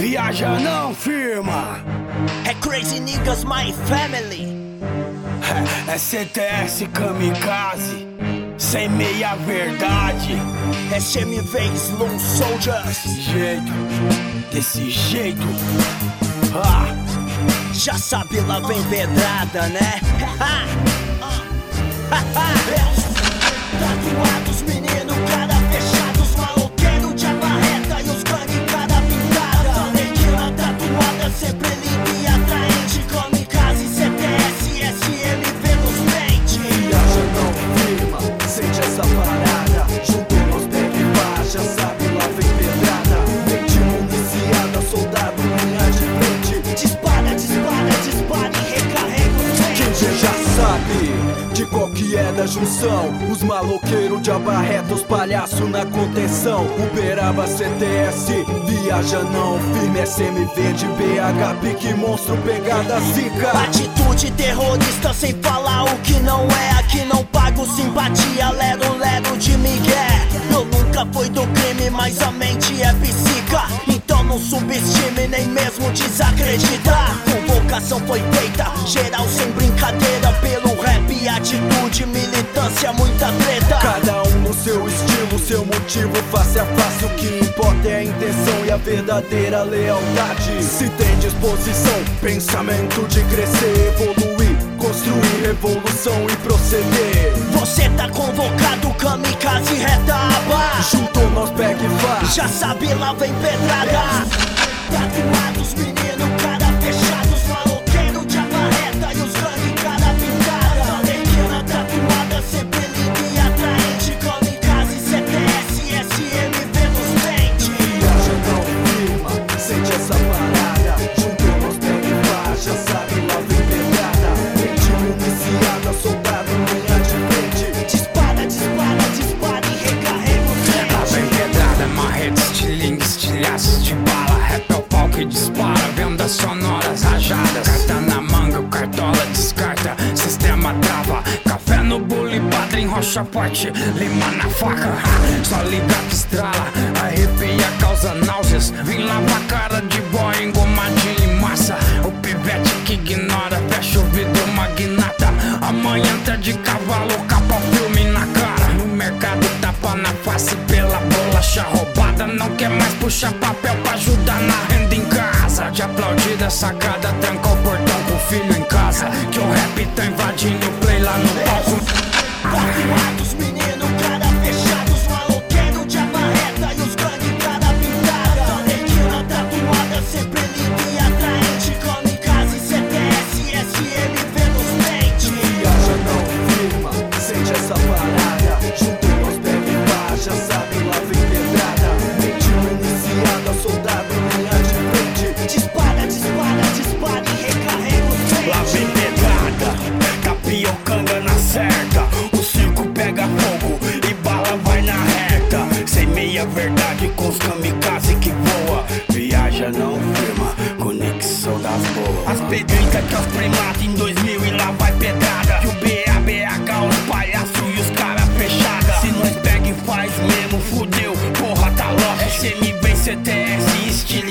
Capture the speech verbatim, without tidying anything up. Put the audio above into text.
Viaja não firma. É Crazy Niggas My Family. É, é C T S Kamikaze, sem meia verdade. É C M V Slow Soldiers. Desse jeito, desse jeito. Ah. Já sabe, lá vem pedrada, né? Tatuados, menino, cara fechados, maloqueiro de abarreta e os gangue cara pintada. Falequila tatuada, sempre limpa e atraente. Kamikaze, C T S, S M V nos pente. Viaja não firma, sente essa parada. Juntou nos bag e baixa, sabe, lá vem pedrada. Mente municiada, soldado, linha de frente. Dispara, dispara, dispara e recarrega os pente. Quem vê já sabe de qual que é da junção. Os maloqueiros de abarreta, os palhaços na contenção. Uberaba, C T S, viaja não firme. S M V de B H, pique monstro, pegada zica. Atitude terrorista sem falar o que não é. Aqui não pago simpatia, lero, lero de migué. Eu nunca fui do crime, mas a mente é psica. Então não subestime, nem mesmo desacreditar. Convocação foi feita, geral sem brincadeira. Pelo rap, atitude, militância, muita treta. Cada um no seu estilo, seu motivo, face a face. O que importa é a intenção e a verdadeira lealdade. Se tem disposição, pensamento de crescer, evoluir, construir revolução e proceder. Você tá convocado, kamikaze, reta abaixo. Juntou nós pega e faz. Já sabe, lá vem pedrada. Tatuados, menino, cara fechados, maloqueiro de abarreta e os gangue cara pintada. Falequila tatuada, sempre limpa e atraente. Kamikaze, C T S, S M V nos pente. Viaja não firma, sente essa parada. Juntou nós pega e faz. Já sabe, lá vem pedrada. Mente municiada, soldado, linha de frente. Dispara, dispara, dispara e recarrega os pente. Lá vem pedrada, marreta, estilingue, estilhaços de bala. Rap é o pau que dispara, vendas sonoras rajadas. Carta na manga, o cartola descarta, sistema trava. Café no bule, padre enrocha forte, lima na faca. Só liga que estrala, arrepia, causa náuseas. Vem lavar cara de boy, engomadinho em massa. O pivete que ignora, fecha o vidro magnata. Amanhã tá de cavalo, capa filme na cara. No mercado tapa na face pela bolacha roubada. Não quer mais puxar papel pra ajudar na renda em casa. De aplaudida sacada, tranca o portão com o filho em casa. Que o rap tá invadindo o play lá no palco. Tatuados, menino, cara fechados, maloqueiro de abarreta e os gangue cara pintada. Falequila tatuada, sempre limpa e atraente. Kamikaze, C T S, S M V nos pente. Viaja não firma, sente essa parada. Juntou nós pega e faz. Já sabe, lá vem pedrada. Mente municiada, soldado, linha de frente. Dispara, dispara, dispara e recarrega os pente. Lá vem pedrada, tapiocanga na certa. O circo pega fogo e bala vai na reta. Sem meia verdade com os kamikaze que voa. Viaja não firma, conexão das boas. As pedrinhas que os primatas em dois mil e lá vai pedrada. E o B A B H, os palhaços e os cara fechada. Se nós pega e faz mesmo, fudeu, porra tá louca. S M V, C T S, estilo